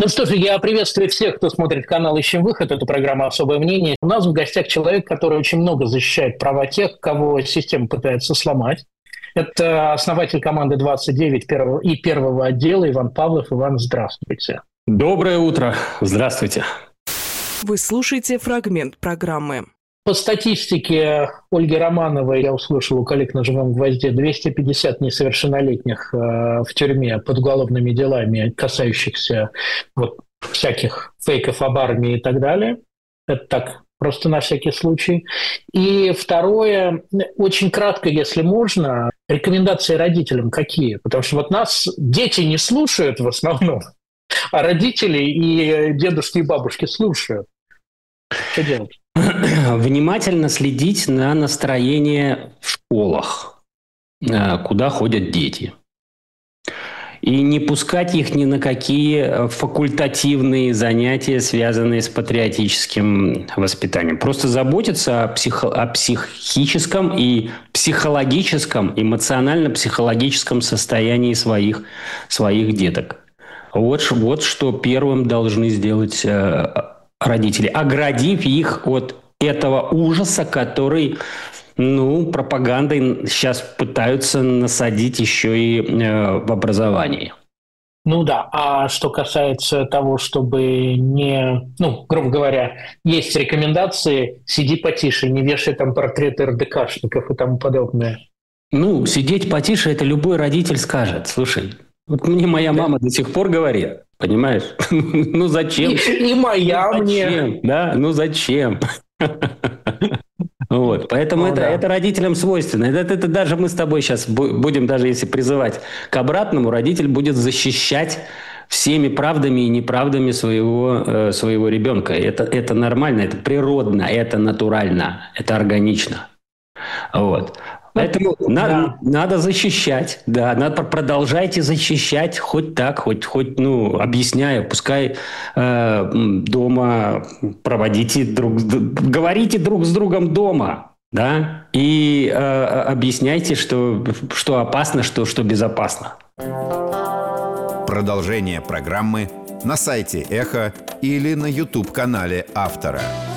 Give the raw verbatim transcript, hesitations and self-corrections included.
Ну что ж, я приветствую всех, кто смотрит канал «Ищем выход». Это программа «Особое мнение». У нас в гостях человек, который очень много защищает права тех, кого система пытается сломать. Это основатель команды двадцать девять первого и первого отдела Иван Павлов. Иван, здравствуйте. Доброе утро. Здравствуйте. Вы слушаете фрагмент программы. По статистике Ольги Романовой, я услышал у коллег на «Живом гвозде», двести пятьдесят несовершеннолетних э, в тюрьме под уголовными делами, касающихся вот, всяких фейков об армии и так далее. Это так, просто на всякий случай. И второе, очень кратко, если можно, рекомендации родителям какие? Потому что вот нас дети не слушают в основном, а родители и дедушки и бабушки слушают. Что делать? Внимательно следить на настроение в школах, куда ходят дети. И не пускать их ни на какие факультативные занятия, связанные с патриотическим воспитанием. Просто заботиться о, психо- о психическом и психологическом, эмоционально-психологическом состоянии своих, своих деток. Вот, вот что первым должны сделать родители, оградив их от этого ужаса, который, ну, пропагандой сейчас пытаются насадить еще и э, в образовании. Ну да, а что касается того, чтобы не, ну, грубо говоря, есть рекомендации, сиди потише, не вешай там портреты РДКшников и тому подобное. Ну, сидеть потише, это любой родитель скажет. Слушай, вот мне моя мама до сих пор говорит, понимаешь? Ну зачем? И, и моя ну, мне. Зачем? Да, ну зачем? Вот, поэтому О, это, да. это родителям свойственно. Это, это даже мы с тобой сейчас будем, даже если призывать к обратному, родитель будет защищать всеми правдами и неправдами своего, э, своего ребенка. Это, это нормально, это природно, это натурально, это органично. Вот. Поэтому да. надо, надо защищать, да, надо продолжайте защищать, хоть так, хоть, хоть, ну, объясняя, пускай э, дома проводите друг, говорите друг с другом дома, да, и э, объясняйте, что, что опасно, что, что безопасно. Продолжение программы на сайте Эхо или на YouTube-канале автора.